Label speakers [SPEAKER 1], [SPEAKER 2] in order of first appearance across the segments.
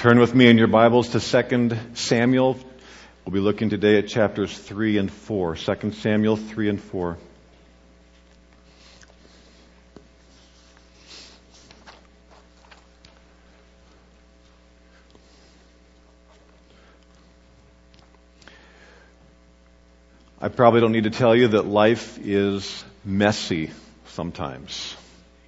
[SPEAKER 1] Turn with me in your Bibles to 2 Samuel. We'll be looking today at chapters 3 and 4. 2 Samuel 3 and 4. I probably don't need to tell you that life is messy sometimes.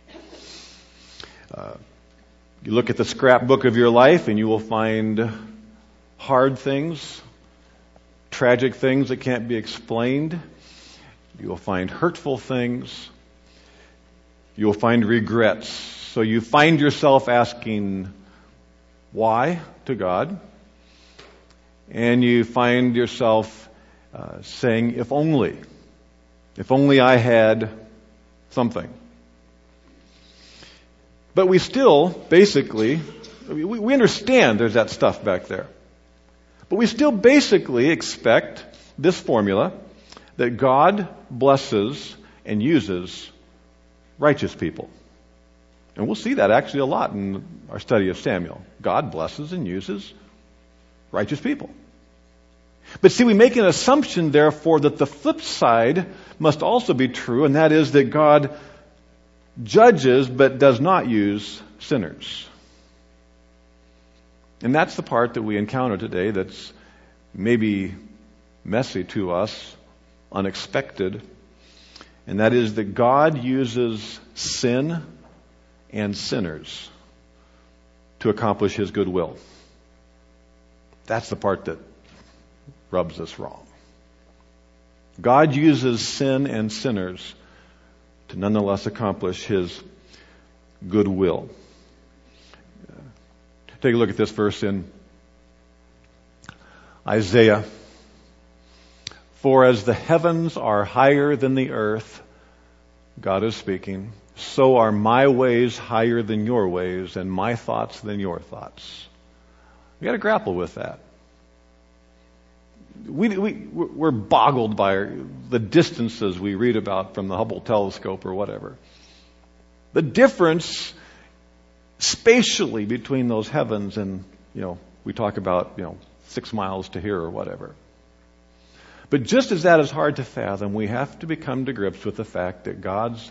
[SPEAKER 1] You look at the scrapbook of your life and you will find hard things, tragic things that can't be explained. You will find hurtful things. You will find regrets. So you find yourself asking why to God. And you find yourself saying, if only I had something. But we still, basically, we understand there's that stuff back there. But we still basically expect this formula that God blesses and uses righteous people. And we'll see that actually a lot in our study of Samuel. God blesses and uses righteous people. But see, we make an assumption, therefore, that the flip side must also be true, and that is that God judges but does not use sinners. And that's the part that we encounter today that's maybe messy to us, unexpected, and that is that God uses sin and sinners to accomplish His good will. That's the part that rubs us wrong. God uses sin and sinners to nonetheless accomplish His good will. Take a look at this verse in Isaiah. For as the heavens are higher than the earth, God is speaking, so are my ways higher than your ways, and my thoughts than your thoughts. We've got to grapple with that. We're boggled by the distances we read about from the Hubble telescope or whatever. The difference spatially between those heavens and, we talk about, 6 miles to here or whatever. But just as that is hard to fathom, we have to become to grips with the fact that God's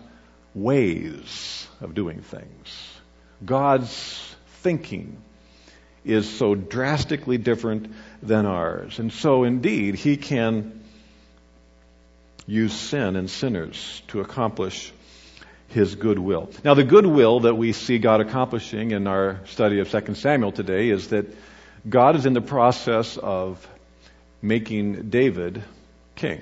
[SPEAKER 1] ways of doing things, God's thinking, is so drastically different than ours. And so indeed, He can use sin and sinners to accomplish His good will. Now, the good will that we see God accomplishing in our study of 2 Samuel today is that God is in the process of making David king.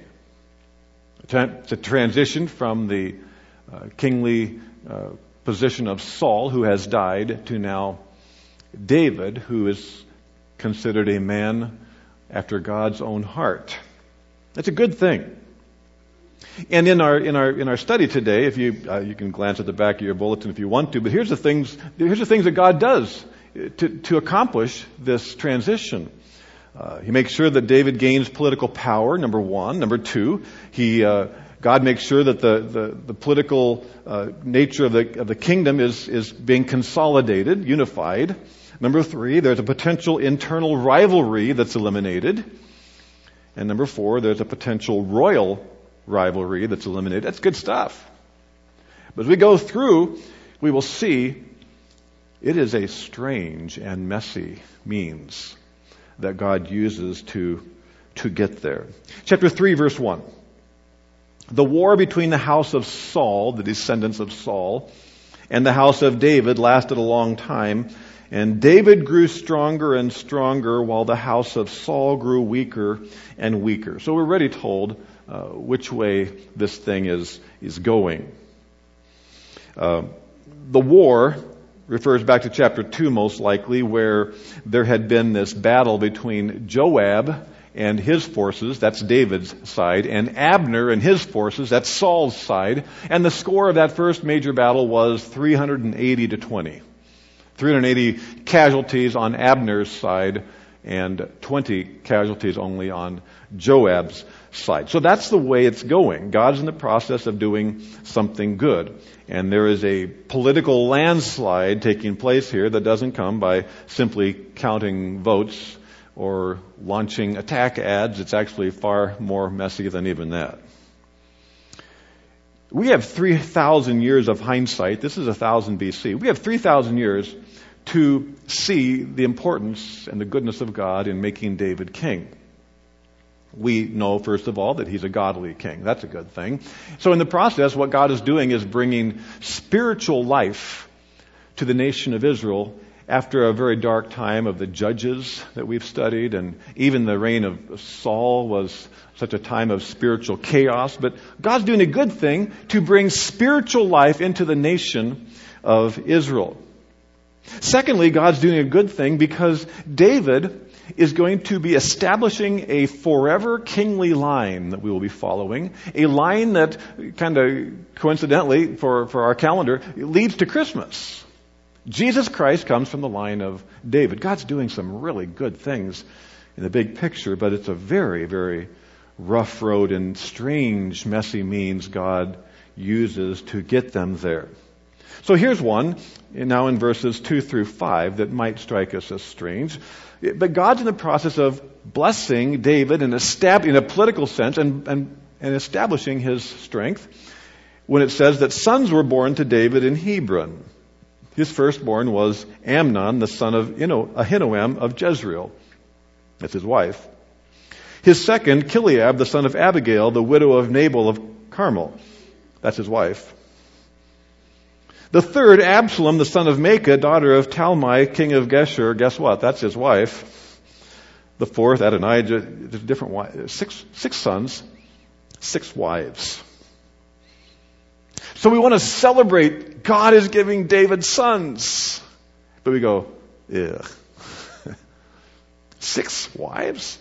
[SPEAKER 1] It's a transition from the kingly position of Saul, who has died, to now David, who is considered a man after God's own heart. That's a good thing. And in our study today, if you can glance at the back of your bulletin if you want to, but here's the things that God does to accomplish this transition. He makes sure that David gains political power, number one. Number two, God makes sure that the political nature of the kingdom is being consolidated, unified. Number three, there's a potential internal rivalry that's eliminated. And number four, there's a potential royal rivalry that's eliminated. That's good stuff. But as we go through, we will see it is a strange and messy means that God uses to get there. Chapter 3, verse 1. The war between the house of Saul, the descendants of Saul, and the house of David lasted a long time. And David grew stronger and stronger while the house of Saul grew weaker and weaker. So we're already told which way this thing is going. The war refers back to chapter 2 most likely, where there had been this battle between Joab and his forces, that's David's side, and Abner and his forces, that's Saul's side. And the score of that first major battle was 380 to 20. 380 casualties on Abner's side and 20 casualties only on Joab's side. So that's the way it's going. God's in the process of doing something good. And there is a political landslide taking place here that doesn't come by simply counting votes or launching attack ads. It's actually far more messy than even that. We have 3,000 years of hindsight. This is 1000 BC. We have 3,000 years to see the importance and the goodness of God in making David king. We know, first of all, that he's a godly king. That's a good thing. So in the process, what God is doing is bringing spiritual life to the nation of Israel after a very dark time of the judges that we've studied, and even the reign of Saul was such a time of spiritual chaos. But God's doing a good thing to bring spiritual life into the nation of Israel. Secondly, God's doing a good thing because David is going to be establishing a forever kingly line that we will be following, a line that kind of coincidentally for our calendar leads to Christmas. Jesus Christ comes from the line of David. God's doing some really good things in the big picture, but it's a very, very rough road and strange, messy means God uses to get them there. So here's one, now in verses 2 through 5, that might strike us as strange. But God's in the process of blessing David in a political sense and establishing his strength when it says that sons were born to David in Hebron. His firstborn was Amnon, the son of Ahinoam of Jezreel. That's his wife. His second, Chileab, the son of Abigail, the widow of Nabal of Carmel. That's his wife. The third, Absalom, the son of Maacah, daughter of Talmai, king of Geshur. Guess what? That's his wife. The fourth, Adonijah, there's different wives. Six sons, 6 wives. So we want to celebrate God is giving David sons. But we go, ugh. 6 wives?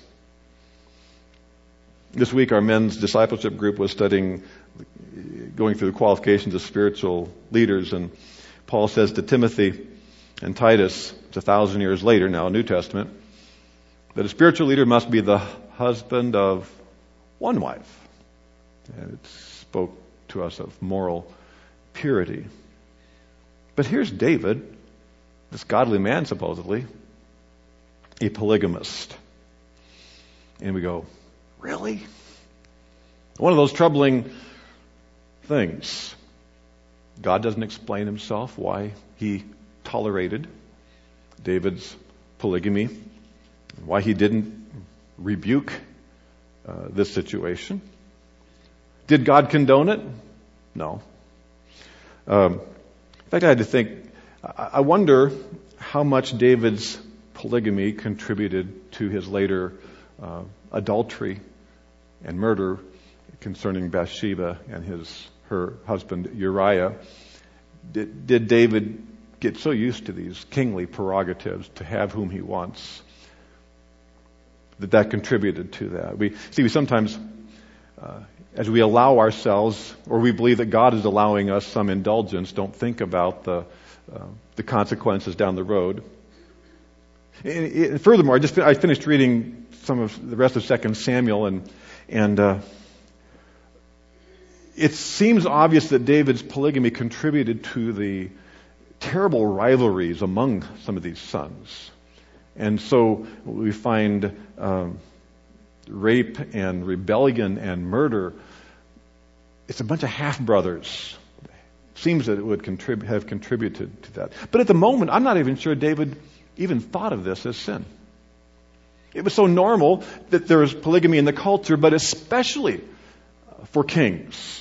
[SPEAKER 1] This week our men's discipleship group was going through the qualifications of spiritual leaders, and Paul says to Timothy and Titus, it's 1,000 years later now, New Testament, that a spiritual leader must be the husband of one wife. And it spoke to us of moral purity. But here's David, this godly man supposedly, a polygamist. And we go, really? One of those troubling things. God doesn't explain himself why he tolerated David's polygamy, why he didn't rebuke this situation. Did God condone it? No. In fact, I had to think, I wonder how much David's polygamy contributed to his later adultery and murder concerning Bathsheba and her husband Uriah. Did David get so used to these kingly prerogatives to have whom he wants that contributed to that? We sometimes, as we allow ourselves, or we believe that God is allowing us some indulgence, don't think about the consequences down the road. And furthermore, I finished reading some of the rest of 2 Samuel, and it seems obvious that David's polygamy contributed to the terrible rivalries among some of these sons. And so we find rape and rebellion and murder. It's a bunch of half-brothers. Seems that it would have contributed to that. But at the moment, I'm not even sure David even thought of this as sin. It was so normal that there was polygamy in the culture, but especially for kings.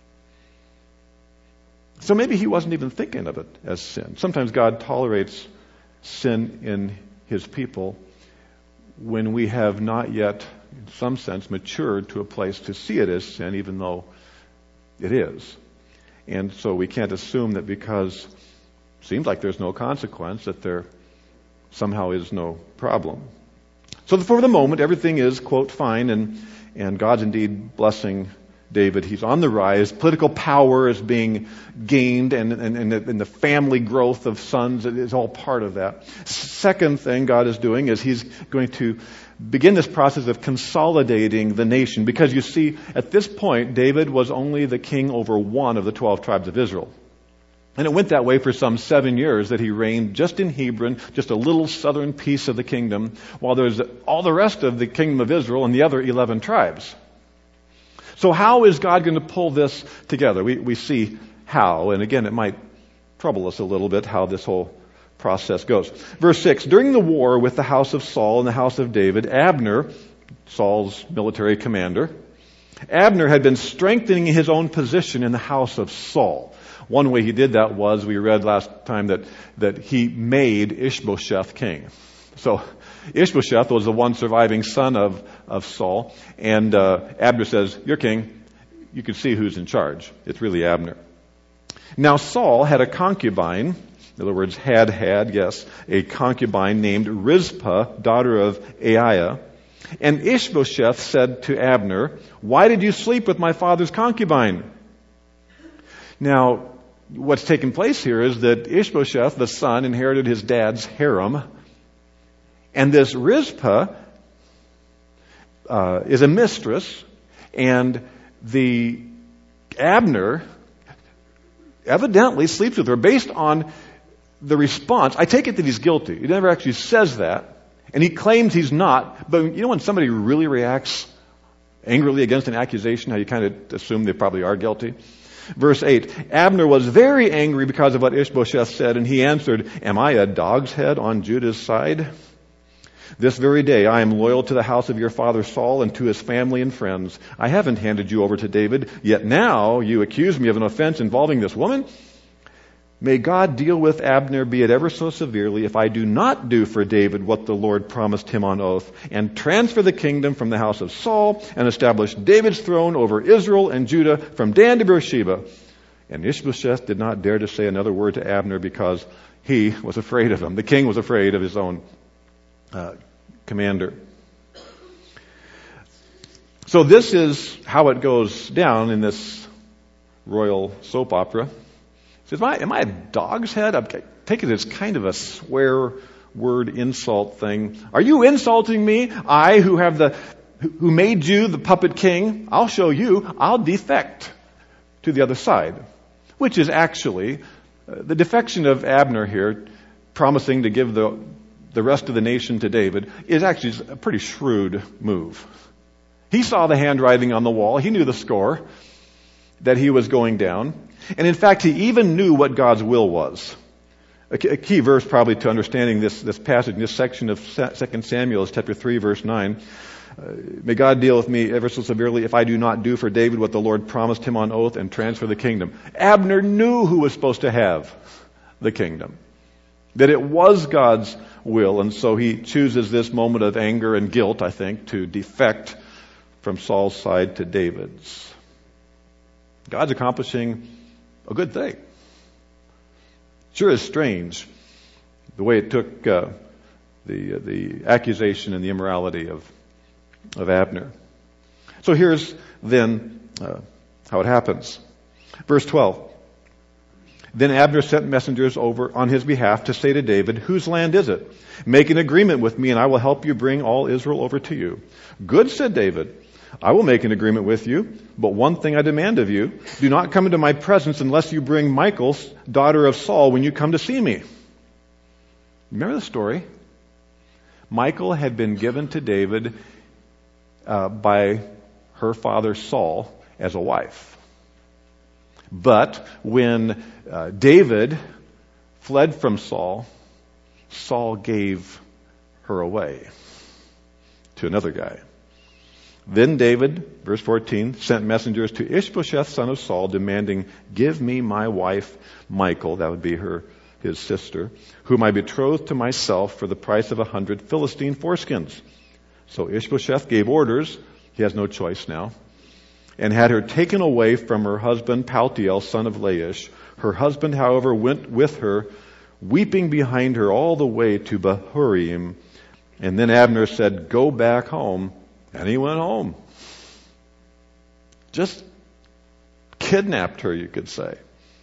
[SPEAKER 1] So maybe he wasn't even thinking of it as sin. Sometimes God tolerates sin in his people when we have not yet, in some sense, matured to a place to see it as sin, even though it is. And so we can't assume that because it seems like there's no consequence, that there somehow is no problem. So for the moment, everything is, quote, fine, and God's indeed blessing David. He's on the rise. Political power is being gained, and the family growth of sons is all part of that. Second thing God is doing is He's going to begin this process of consolidating the nation. Because you see, at this point, David was only the king over one of the 12 tribes of Israel. And it went that way for some 7 years that he reigned just in Hebron, just a little southern piece of the kingdom, while there's all the rest of the kingdom of Israel and the other 11 tribes. So how is God going to pull this together? We see how, and again, it might trouble us a little bit how this whole process goes. Verse 6, during the war with the house of Saul and the house of David, Abner, Saul's military commander, Abner had been strengthening his own position in the house of Saul. One way he did that was, we read last time, that he made Ishbosheth king. So Ishbosheth was the one surviving son of Saul, and Abner says, "You're king." You can see who's in charge. It's really Abner. Now Saul had a concubine, in other words, had, a concubine named Rizpah, daughter of Aiah. And Ishbosheth said to Abner, "Why did you sleep with my father's concubine?" Now, what's taken place here is that Ishbosheth, the son, inherited his dad's harem. And this Rizpah is a mistress, and the Abner evidently sleeps with her based on the response. I take it that he's guilty. He never actually says that, and he claims he's not. But you know when somebody really reacts angrily against an accusation, how you kind of assume they probably are guilty? Verse 8, Abner was very angry because of what Ishbosheth said, and he answered, "Am I a dog's head on Judah's side? This very day I am loyal to the house of your father Saul and to his family and friends. I haven't handed you over to David, yet now you accuse me of an offense involving this woman. May God deal with Abner, be it ever so severely, if I do not do for David what the Lord promised him on oath, and transfer the kingdom from the house of Saul, and establish David's throne over Israel and Judah from Dan to Beersheba." And Ishbosheth did not dare to say another word to Abner because he was afraid of him. The king was afraid of his own commander. So this is how it goes down in this royal soap opera. He says, am I a dog's head? I take it as kind of a swear word insult thing. Are you insulting me? I who made you the puppet king, I'll show you, I'll defect to the other side. Which is actually the defection of Abner here, promising to give the rest of the nation to David, is actually a pretty shrewd move. He saw the handwriting on the wall. He knew the score, that he was going down. And in fact, he even knew what God's will was. A key verse probably to understanding this passage, this section of 2 Samuel is chapter 3, verse 9. May God deal with me ever so severely if I do not do for David what the Lord promised him on oath and transfer the kingdom. Abner knew who was supposed to have the kingdom, that it was God's will, and so he chooses this moment of anger and guilt, I think, to defect from Saul's side to David's. God's accomplishing a good thing. Sure is strange the way it took the accusation and the immorality of Abner. So here's then how it happens. Verse 12. Then Abner sent messengers over on his behalf to say to David, "Whose land is it? Make an agreement with me and I will help you bring all Israel over to you." "Good," said David. "I will make an agreement with you, but one thing I demand of you, do not come into my presence unless you bring Michal, daughter of Saul, when you come to see me." Remember the story? Michal had been given to David by her father Saul as a wife. But when David fled from Saul, Saul gave her away to another guy. Then David, verse 14, sent messengers to Ishbosheth, son of Saul, demanding, "Give me my wife Michal," that would be his sister, "whom I betrothed to myself for the price of 100 Philistine foreskins." So Ishbosheth gave orders, he has no choice now, and had her taken away from her husband Paltiel, son of Laish. Her husband, however, went with her, weeping behind her all the way to Bahurim. And then Abner said, "Go back home." And he went home. Just kidnapped her, you could say.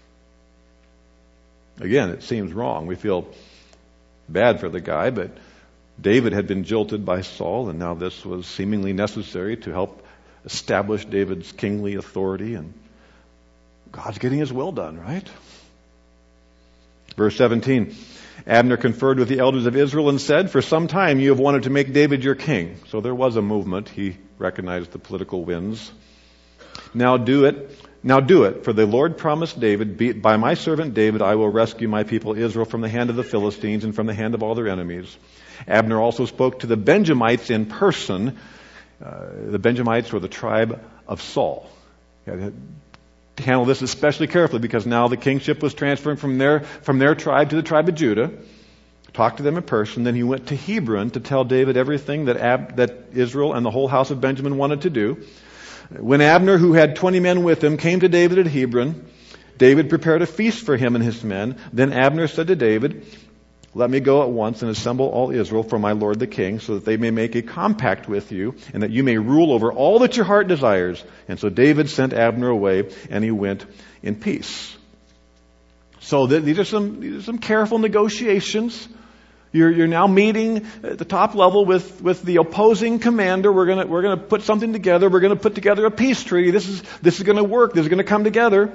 [SPEAKER 1] Again, it seems wrong. We feel bad for the guy, but David had been jilted by Saul, and now this was seemingly necessary to help establish David's kingly authority, and God's getting his will done, right? Verse 17, Abner conferred with the elders of Israel and said, "For some time you have wanted to make David your king." So there was a movement. He recognized the political winds. Now do it, for the Lord promised David, "By my servant David I will rescue my people Israel from the hand of the Philistines and from the hand of all their enemies." Abner also spoke to the Benjamites in person. The Benjamites were the tribe of Saul. He had to handle this especially carefully because now the kingship was transferring from their tribe to the tribe of Judah. Talked to them in person. Then he went to Hebron to tell David everything that Israel and the whole house of Benjamin wanted to do. When Abner, who had 20 men with him, came to David at Hebron, David prepared a feast for him and his men. Then Abner said to David, "Let me go at once and assemble all Israel for my lord the king, so that they may make a compact with you, and that you may rule over all that your heart desires." And so David sent Abner away, and he went in peace. So these are some careful negotiations. You're now meeting at the top level with the opposing commander. We're gonna put something together. We're gonna put together a peace treaty. This is gonna work. This is gonna come together.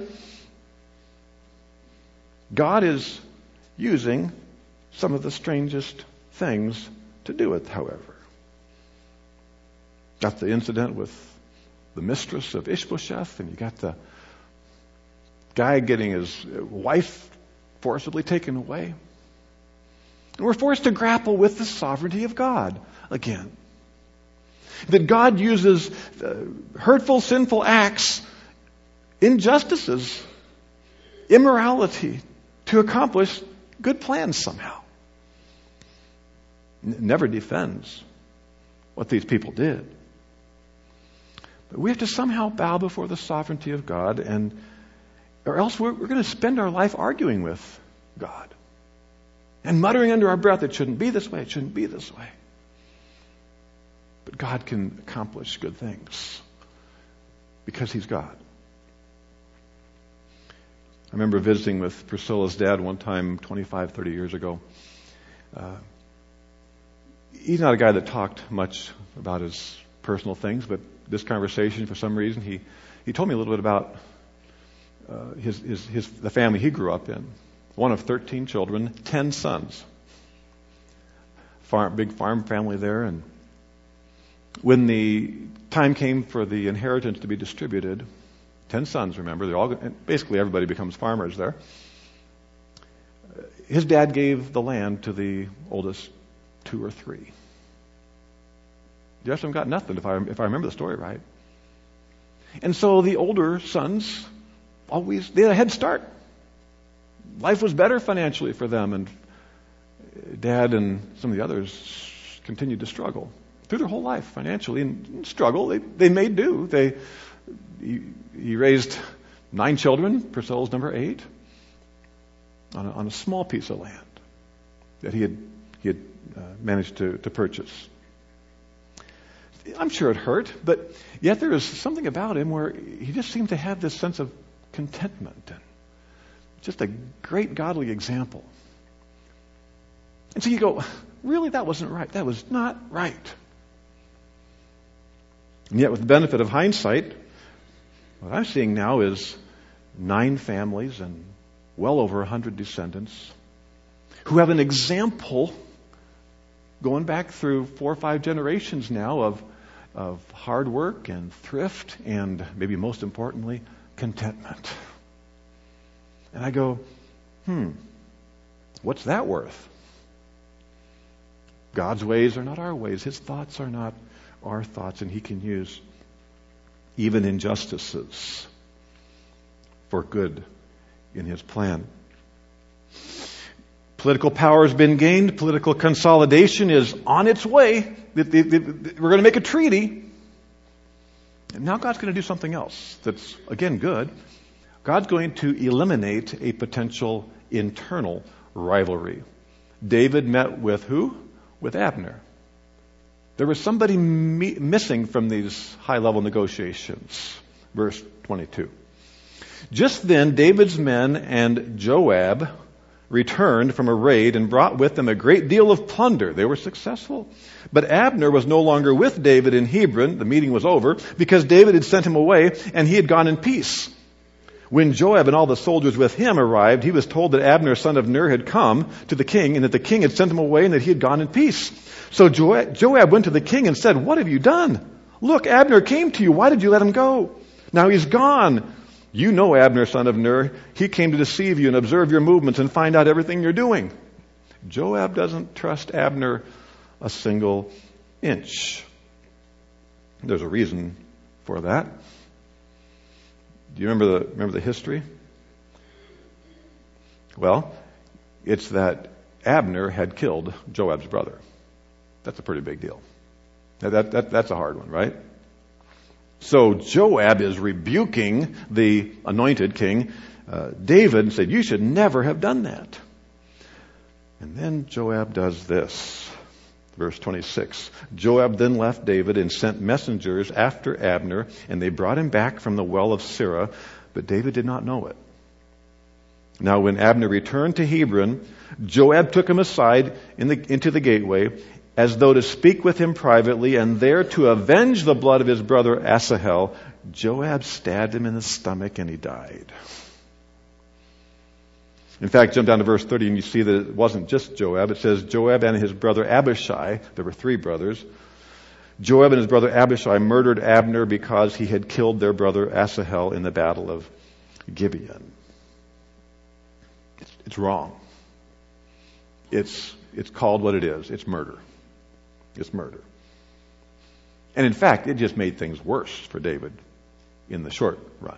[SPEAKER 1] God is using some of the strangest things to do it, however. Got the incident with the mistress of Ishbosheth, and you got the guy getting his wife forcibly taken away. And we're forced to grapple with the sovereignty of God again. That God uses hurtful, sinful acts, injustices, immorality to accomplish good plans somehow. Never defends what these people did. But we have to somehow bow before the sovereignty of God, or else we're going to spend our life arguing with God. And muttering under our breath, it shouldn't be this way, it shouldn't be this way. But God can accomplish good things because He's God. I remember visiting with Priscilla's dad one time 25, 30 years ago. He's not a guy that talked much about his personal things, but this conversation, for some reason, he told me a little bit about the family he grew up in. One of 13 children, 10 sons. Big farm family there. And when the time came for the inheritance to be distributed, 10 sons, remember, basically everybody becomes farmers there. His dad gave the land to the oldest 2 or 3. The rest of them got nothing, if I remember the story right. And so the older sons they had a head start. Life was better financially for them, and Dad and some of the others continued to struggle through their whole life financially and struggle. They made do. He raised 9 children. Priscilla's number 8 on a small piece of land that he had managed to purchase. I'm sure it hurt, but yet there was something about him where he just seemed to have this sense of contentment and just a great godly example. And so you go, really, that wasn't right. That was not right. And yet with the benefit of hindsight, what I'm seeing now is 9 families and well over 100 descendants who have an example going back through 4 or 5 generations now of hard work and thrift and maybe most importantly, contentment. And I go, what's that worth? God's ways are not our ways. His thoughts are not our thoughts. And He can use even injustices for good in His plan. Political power has been gained. Political consolidation is on its way. We're going to make a treaty. And now God's going to do something else that's, again, good. God's going to eliminate a potential internal rivalry. David met with who? With Abner. There was somebody missing from these high-level negotiations. Verse 22. Just then David's men and Joab returned from a raid and brought with them a great deal of plunder. They were successful. But Abner was no longer with David in Hebron. The meeting was over because David had sent him away and he had gone in peace. When Joab and all the soldiers with him arrived, he was told that Abner, son of Ner, had come to the king and that the king had sent him away and that he had gone in peace. So Joab went to the king and said, "What have you done? Look, Abner came to you. Why did you let him go? Now he's gone. You know Abner, son of Ner. He came to deceive you and observe your movements and find out everything you're doing." Joab doesn't trust Abner a single inch. There's a reason for that. Do you remember the history? Well, it's that Abner had killed Joab's brother. That's a pretty big deal. That's a hard one, right? So Joab is rebuking the anointed king, David, and said, "You should never have done that." And then Joab does this. Verse 26. Joab then left David and sent messengers after Abner, and they brought him back from the well of Sirah, but David did not know it. Now when Abner returned to Hebron, Joab took him aside into the gateway, as though to speak with him privately, and there to avenge the blood of his brother Asahel, Joab stabbed him in the stomach and he died. In fact, jump down to verse 30 and you see that it wasn't just Joab. It says Joab and his brother Abishai, there were 3 brothers. Joab and his brother Abishai murdered Abner because he had killed their brother Asahel in the battle of Gibeon. It's wrong. It's called what it is. It's murder. It's murder. And in fact, it just made things worse for David in the short run.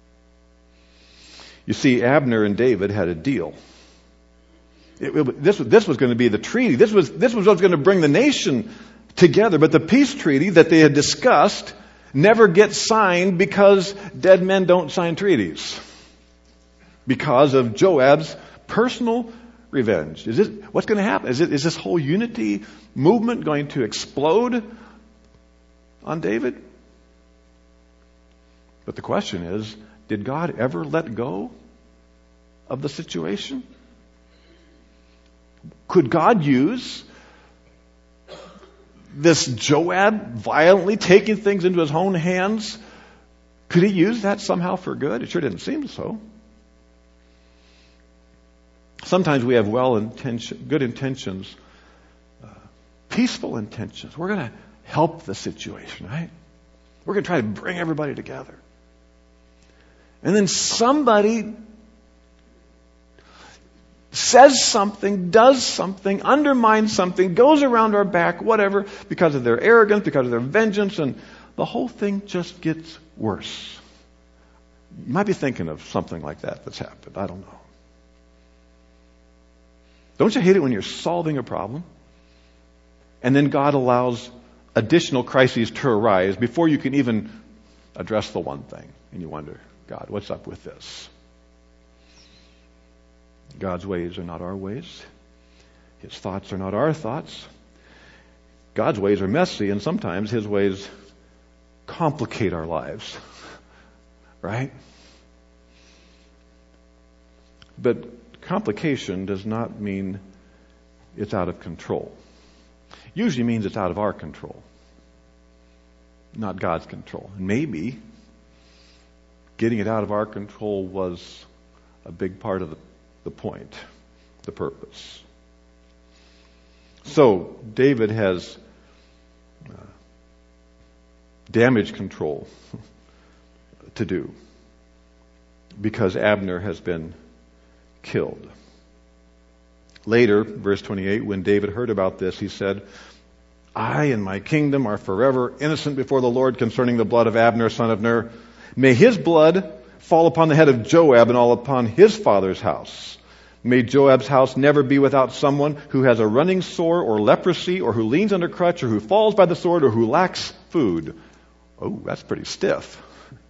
[SPEAKER 1] You see, Abner and David had a deal. This was going to be the treaty. This was what was going to bring the nation together. But the peace treaty that they had discussed never gets signed because dead men don't sign treaties. Because of Joab's personal revenge. What's going to happen? Is this whole unity movement going to explode on David? But the question is, did God ever let go of the situation? Could God use this Joab violently taking things into his own hands? Could he use that somehow for good? It sure didn't seem so. Sometimes we have good intentions, peaceful intentions. We're going to help the situation, right? We're going to try to bring everybody together. And then somebody says something, does something, undermines something, goes around our back, whatever, because of their arrogance, because of their vengeance, and the whole thing just gets worse. You might be thinking of something like that's happened. I don't know. Don't you hate it when you're solving a problem and then God allows additional crises to arise before you can even address the one thing? And you wonder, God, what's up with this? God's ways are not our ways. His thoughts are not our thoughts. God's ways are messy, and sometimes His ways complicate our lives. Right? But complication does not mean it's out of control. Usually means it's out of our control, not God's control. And maybe getting it out of our control was a big part of the point, the purpose. So David has damage control to do because Abner has been killed. Later, verse 28, when David heard about this, he said, I and my kingdom are forever innocent before the Lord concerning the blood of Abner, son of Ner. May his blood fall upon the head of Joab and all upon his father's house. May Joab's house never be without someone who has a running sore or leprosy or who leans on a crutch or who falls by the sword or who lacks food. Oh, that's pretty stiff.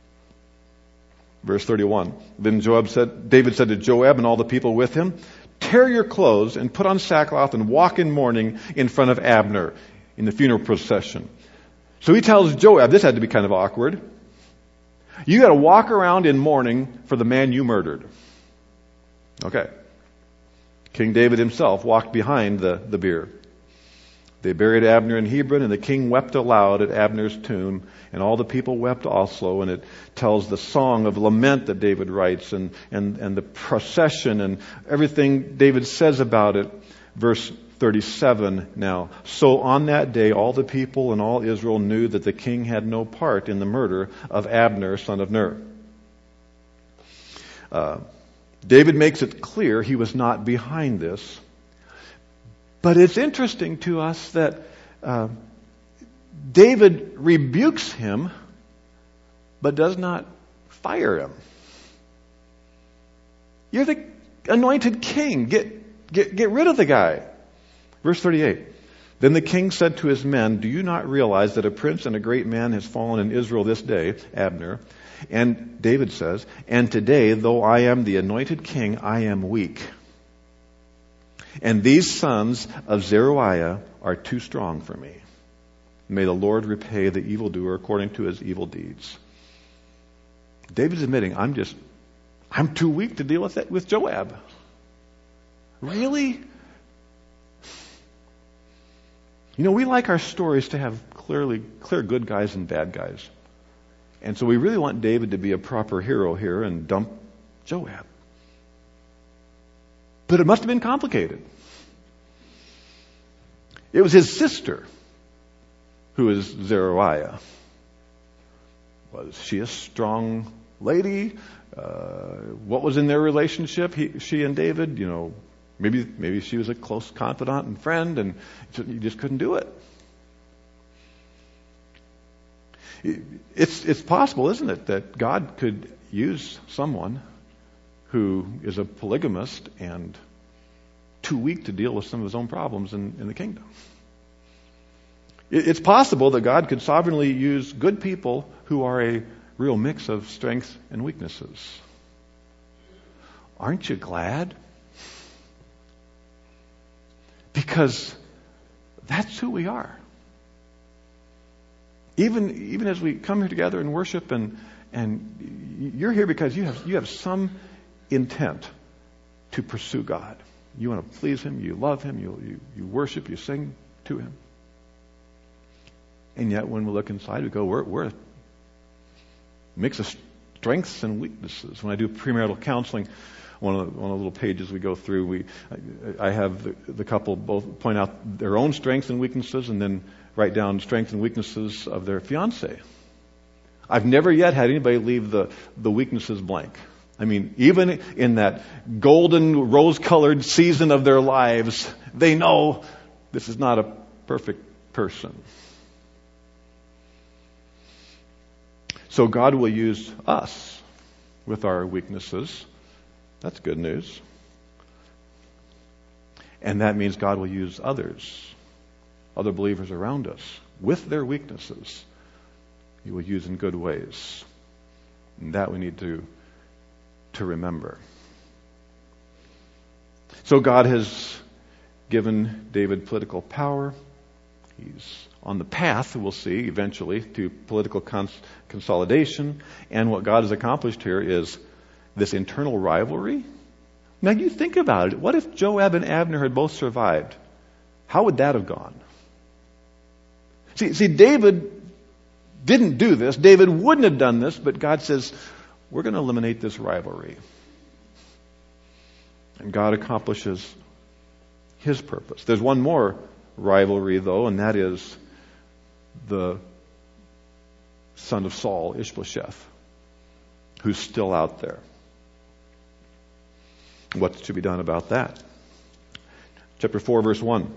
[SPEAKER 1] Verse 31. Then David said to Joab and all the people with him, tear your clothes and put on sackcloth and walk in mourning in front of Abner in the funeral procession. So he tells Joab, this had to be kind of awkward. You got to walk around in mourning for the man you murdered. Okay. King David himself walked behind the bier. They buried Abner in Hebron, and the king wept aloud at Abner's tomb, and all the people wept also. And it tells the song of lament that David writes, and the procession and everything David says about it. Verse 37 now. So on that day all the people and all Israel knew that the king had no part in the murder of Abner, son of Ner. David makes it clear he was not behind this. But it's interesting to us that David rebukes him, but does not fire him. You're the anointed king. Get rid of the guy. Verse 38. Then the king said to his men, do you not realize that a prince and a great man has fallen in Israel this day, Abner? And David says, and today, though I am the anointed king, I am weak. And these sons of Zeruiah are too strong for me. May the Lord repay the evildoer according to his evil deeds. David's admitting, I'm too weak to deal with Joab. Really? You know, we like our stories to have clear good guys and bad guys. And so we really want David to be a proper hero here and dump Joab. But it must have been complicated. It was his sister who is Zeruiah. Was she a strong lady? What was in their relationship, she and David? You know, maybe she was a close confidant and friend, and you just couldn't do it. It's possible, isn't it, that God could use someone who is a polygamist and too weak to deal with some of his own problems in the kingdom. It's possible that God could sovereignly use good people who are a real mix of strengths and weaknesses. Aren't you glad? Because that's who we are. Even as we come here together and worship, and you're here because you have some intent to pursue God. You want to please Him, you love Him, you worship, you sing to Him. And yet when we look inside, we go, we're a mix of strengths and weaknesses. When I do premarital counseling, one of the little pages we go through, I have the couple both point out their own strengths and weaknesses, and then write down strengths and weaknesses of their fiancé. I've never yet had anybody leave the weaknesses blank. I mean, even in that golden, rose-colored season of their lives, they know this is not a perfect person. So God will use us with our weaknesses. That's good news. And that means God will use others, other believers around us, with their weaknesses. He will use in good ways. And that we need to remember. So God has given David political power. He's on the path, we'll see eventually, to political consolidation. And what God has accomplished here is this internal rivalry. Now you think about it. What if Joab and Abner had both survived? How would that have gone? See, David didn't do this. David wouldn't have done this, but God says, we're going to eliminate this rivalry. And God accomplishes His purpose. There's one more rivalry, though, and that is the son of Saul, Ishbosheth, who's still out there. What's to be done about that? Chapter 4, verse 1.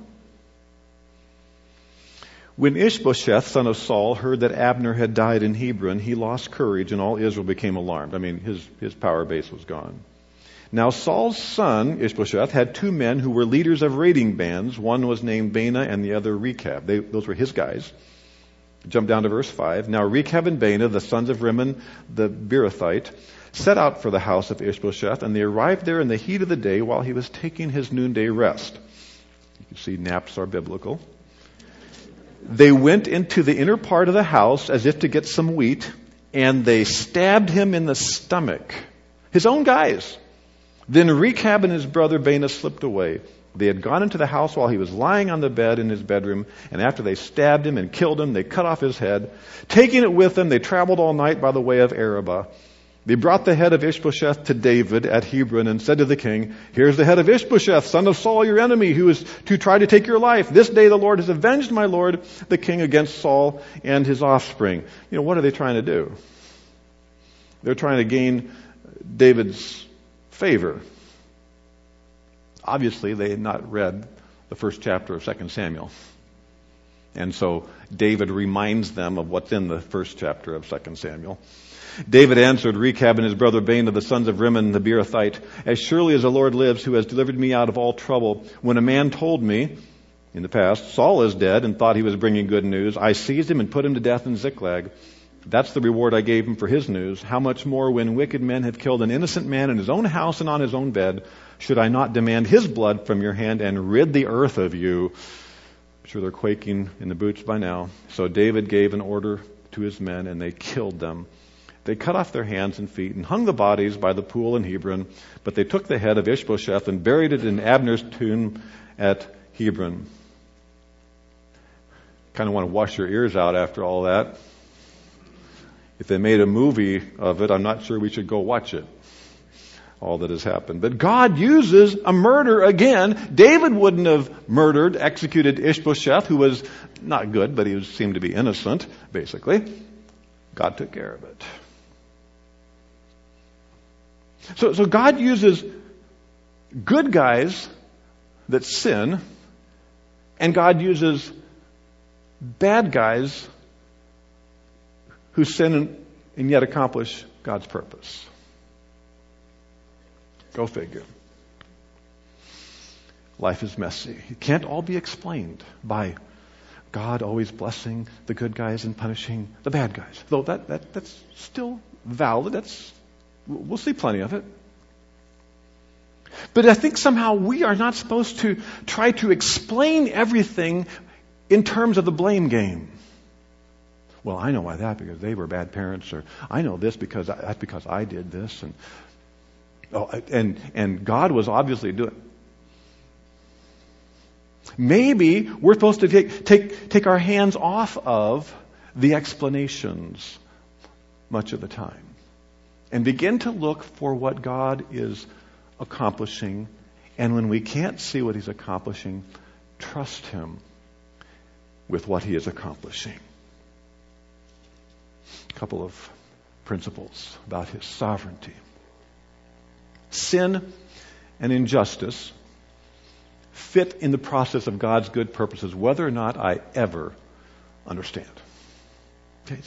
[SPEAKER 1] When Ishbosheth, son of Saul, heard that Abner had died in Hebron, he lost courage, and all Israel became alarmed. I mean, his power base was gone. Now Saul's son, Ishbosheth, had two men who were leaders of raiding bands. One was named Baanah and the other Rechab. Those were his guys. Jump down to verse 5. Now Rechab and Baanah, the sons of Rimmon the Beerothite, set out for the house of Ishbosheth, and they arrived there in the heat of the day while he was taking his noonday rest. You can see naps are biblical. They went into the inner part of the house as if to get some wheat, and they stabbed him in the stomach. His own guys. Then Rechab and his brother Baanah slipped away. They had gone into the house while he was lying on the bed in his bedroom, and after they stabbed him and killed him, they cut off his head. Taking it with them, they traveled all night by the way of Arabah. They brought the head of Ishbosheth to David at Hebron and said to the king, "Here's the head of Ishbosheth, son of Saul, your enemy, who is to try to take your life. This day the Lord has avenged my lord, the king, against Saul and his offspring." What are they trying to do? They're trying to gain David's favor. Obviously, they had not read the first chapter of 2 Samuel. And so David reminds them of what's in the first chapter of 2 Samuel. David answered Rechab and his brother Baanah, the sons of Rimmon the Beerothite, "As surely as the Lord lives, who has delivered me out of all trouble, when a man told me in the past, 'Saul is dead,' and thought he was bringing good news, I seized him and put him to death in Ziklag. That's the reward I gave him for his news. How much more when wicked men have killed an innocent man in his own house and on his own bed, should I not demand his blood from your hand and rid the earth of you?" I'm sure they're quaking in the boots by now. So David gave an order to his men, and they killed them. They cut off their hands and feet and hung the bodies by the pool in Hebron, but they took the head of Ishbosheth and buried it in Abner's tomb at Hebron. Kind of want to wash your ears out after all that. If they made a movie of it, I'm not sure we should go watch it. All that has happened. But God uses a murder again. David wouldn't have executed Ishbosheth, who was not good, but he seemed to be innocent, basically. God took care of it. So God uses good guys that sin, and God uses bad guys who sin and yet accomplish God's purpose. Go figure. Life is messy. It can't all be explained by God always blessing the good guys and punishing the bad guys. Though that's still valid. We'll see plenty of it. But I think somehow we are not supposed to try to explain everything in terms of the blame game. Well, I know why that, because they were bad parents, or I know this because that's because I did this, and God was obviously doing. Maybe we're supposed to take our hands off of the explanations much of the time and begin to look for what God is accomplishing. And when we can't see what He's accomplishing, trust Him with what He is accomplishing. A couple of principles about His sovereignty. Sin and injustice fit in the process of God's good purposes, whether or not I ever understand. Okay,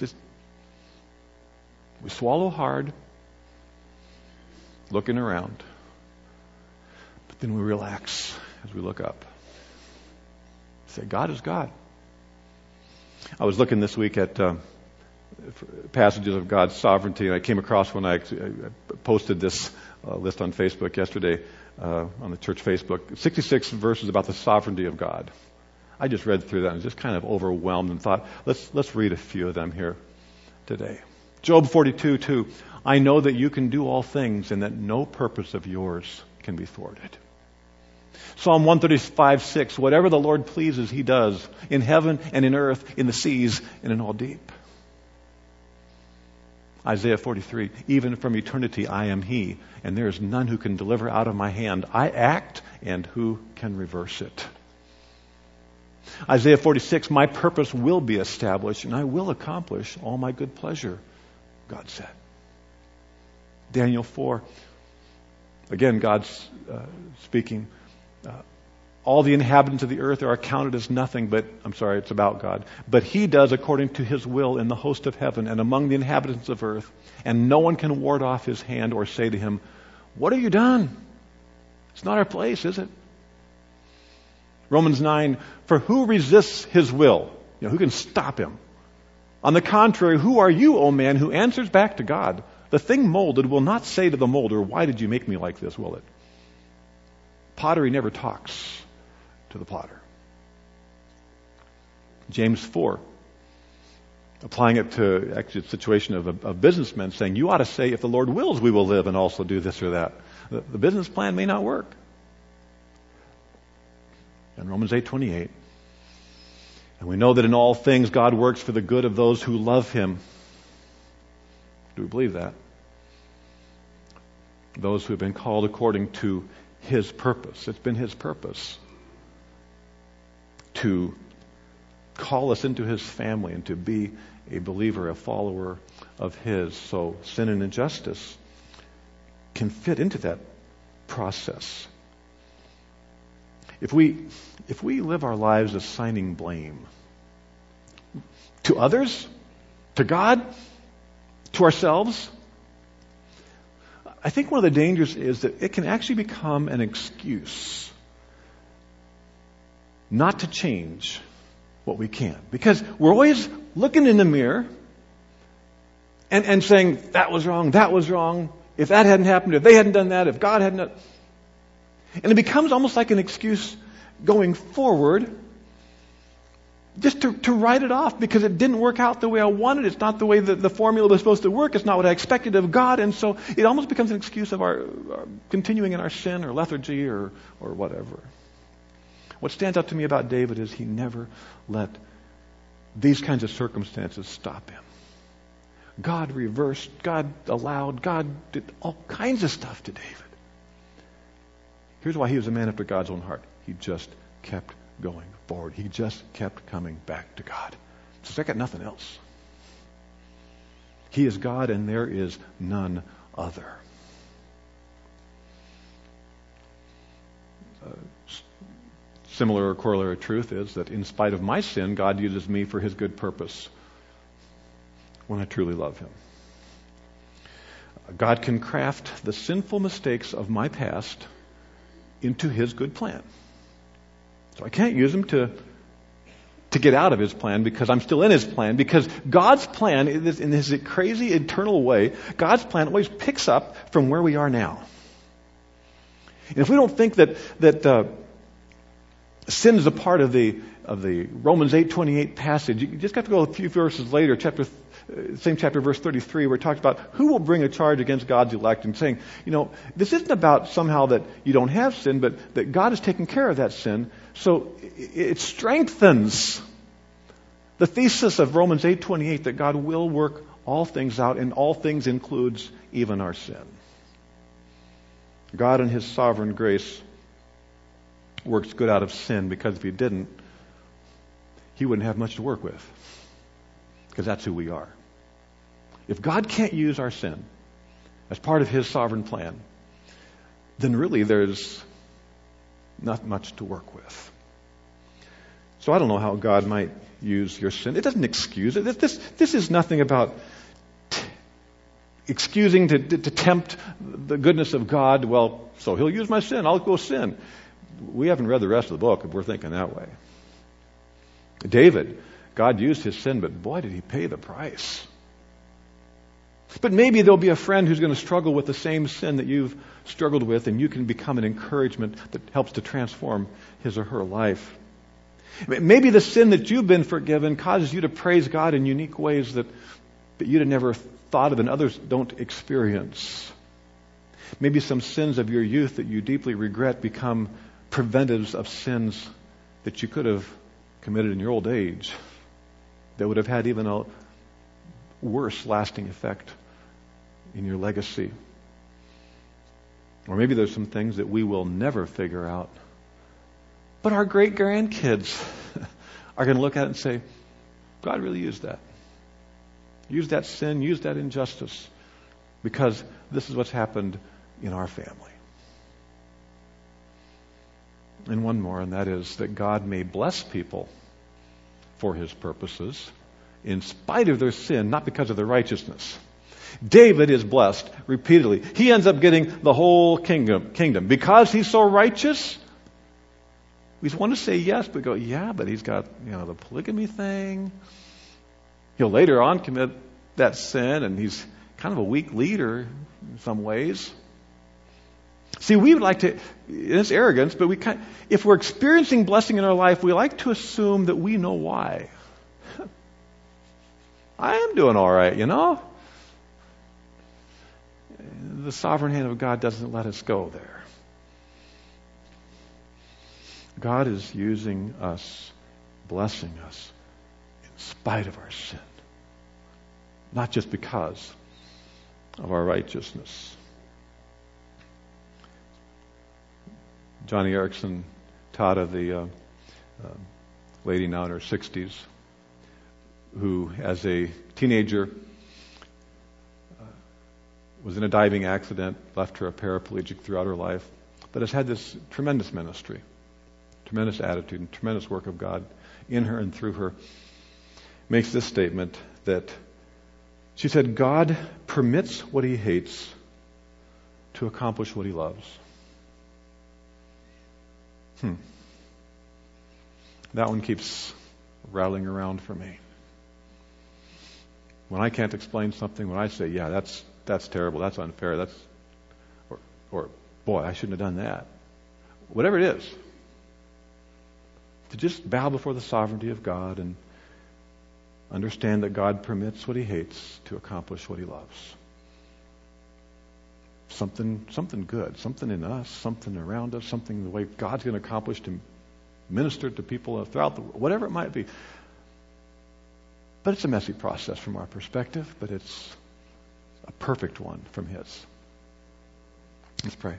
[SPEAKER 1] we swallow hard, looking around, but then we relax as we look up. Say, God is God. I was looking this week at passages of God's sovereignty, and I came across when I posted this list on Facebook yesterday, on the church Facebook, 66 verses about the sovereignty of God. I just read through that and was just kind of overwhelmed and thought, let's read a few of them here today. Job 42:2, I know that you can do all things and that no purpose of yours can be thwarted. Psalm 135:6, whatever the Lord pleases, He does, in heaven and in earth, in the seas and in all deep. Isaiah 43, even from eternity I am He, and there is none who can deliver out of my hand. I act, and who can reverse it? Isaiah 46, my purpose will be established, and I will accomplish all my good pleasure, God said. Daniel 4, again, God's speaking. All the inhabitants of the earth are accounted as nothing, it's about God. But He does according to His will in the host of heaven and among the inhabitants of earth. And no one can ward off His hand or say to Him, what have you done? It's not our place, is it? Romans 9, for who resists His will? Who can stop Him? On the contrary, who are you, O man, who answers back to God? The thing molded will not say to the molder, why did you make me like this, will it? Pottery never talks to the potter. James 4. Applying it to actually the situation of a businessman saying, you ought to say, if the Lord wills, we will live and also do this or that. The business plan may not work. In Romans 8:28, and we know that in all things God works for the good of those who love Him. Do we believe that? Those who have been called according to His purpose. It's been His purpose to call us into His family and to be a believer, a follower of His. So sin and injustice can fit into that process. If we live our lives assigning blame to others, to God, to ourselves, I think one of the dangers is that it can actually become an excuse not to change what we can. Because we're always looking in the mirror and saying, that was wrong, if that hadn't happened, if they hadn't done that, if God hadn't done... And it becomes almost like an excuse going forward just to write it off because it didn't work out the way I wanted. It's not the way that the formula was supposed to work. It's not what I expected of God. And so it almost becomes an excuse of our continuing in our sin or lethargy or whatever. What stands out to me about David is he never let these kinds of circumstances stop him. God reversed, God allowed, God did all kinds of stuff to David. Here's why he was a man after God's own heart. He just kept going forward. He just kept coming back to God. So I got nothing else. He is God and there is none other. Similar or corollary truth is that in spite of my sin, God uses me for His good purpose when I truly love Him. God can craft the sinful mistakes of my past into His good plan. So I can't use Him to get out of His plan because I'm still in His plan, because God's plan, in this crazy eternal way, God's plan always picks up from where we are now. And if we don't think that sin is a part of the Romans 8:28 passage, you just got to go a few verses later, same chapter, verse 33, where it talks about who will bring a charge against God's elect, and saying, this isn't about somehow that you don't have sin, but that God has taken care of that sin. So it strengthens the thesis of Romans 8:28 that God will work all things out, and all things includes even our sin. God in His sovereign grace works good out of sin, because if He didn't, He wouldn't have much to work with. Because that's who we are. If God can't use our sin as part of His sovereign plan, then really there's not much to work with. So I don't know how God might use your sin. It doesn't excuse it. This is nothing about excusing to tempt the goodness of God. Well, so He'll use my sin. I'll go sin. We haven't read the rest of the book if we're thinking that way. David, God used his sin, but boy, did he pay the price. But maybe there'll be a friend who's going to struggle with the same sin that you've struggled with, and you can become an encouragement that helps to transform his or her life. Maybe the sin that you've been forgiven causes you to praise God in unique ways that you'd have never thought of and others don't experience. Maybe some sins of your youth that you deeply regret become preventives of sins that you could have committed in your old age that would have had even a worse lasting effect in your legacy. Or maybe there's some things that we will never figure out, but our great-grandkids are going to look at it and say, God really used that. Used that sin, used that injustice, because this is what's happened in our family. And one more, and that is that God may bless people for His purposes in spite of their sin, not because of their righteousness. David is blessed repeatedly. He ends up getting the whole kingdom. Because he's so righteous, we want to say yes, but go, yeah, but he's got, the polygamy thing. He'll later on commit that sin, and he's kind of a weak leader in some ways. See, we would like to, it's arrogance, but if we're experiencing blessing in our life, we like to assume that we know why. I am doing all right, you know. The sovereign hand of God doesn't let us go there. God is using us, blessing us, in spite of our sin. Not just because of our righteousness. Johnny Erickson Tada, the lady now in her 60s, who as a teenager was in a diving accident, left her a paraplegic throughout her life, but has had this tremendous ministry, tremendous attitude, and tremendous work of God in her and through her, makes this statement that she said, God permits what he hates to accomplish what he loves. That one keeps rattling around for me. When I can't explain something, when I say, yeah, that's terrible, that's unfair, or boy, I shouldn't have done that. Whatever it is, to just bow before the sovereignty of God and understand that God permits what he hates to accomplish what he loves. Something good, something in us, something around us, something the way God's going to accomplish to minister to people throughout the world, whatever it might be. But it's a messy process from our perspective, but it's a perfect one from his. Let's pray.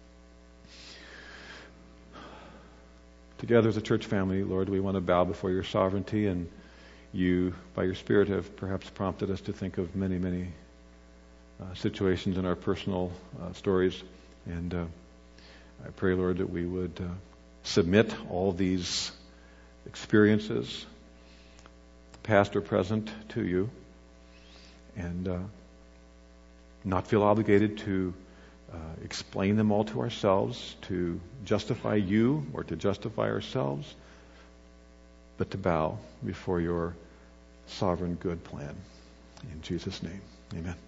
[SPEAKER 1] Together as a church family, Lord, we want to bow before your sovereignty, and you, by your Spirit, have perhaps prompted us to think of many, many situations in our personal stories. And I pray, Lord, that we would submit all these experiences, past or present, to you, and not feel obligated to explain them all to ourselves, to justify you or to justify ourselves, but to bow before your sovereign good plan. In Jesus' name, amen.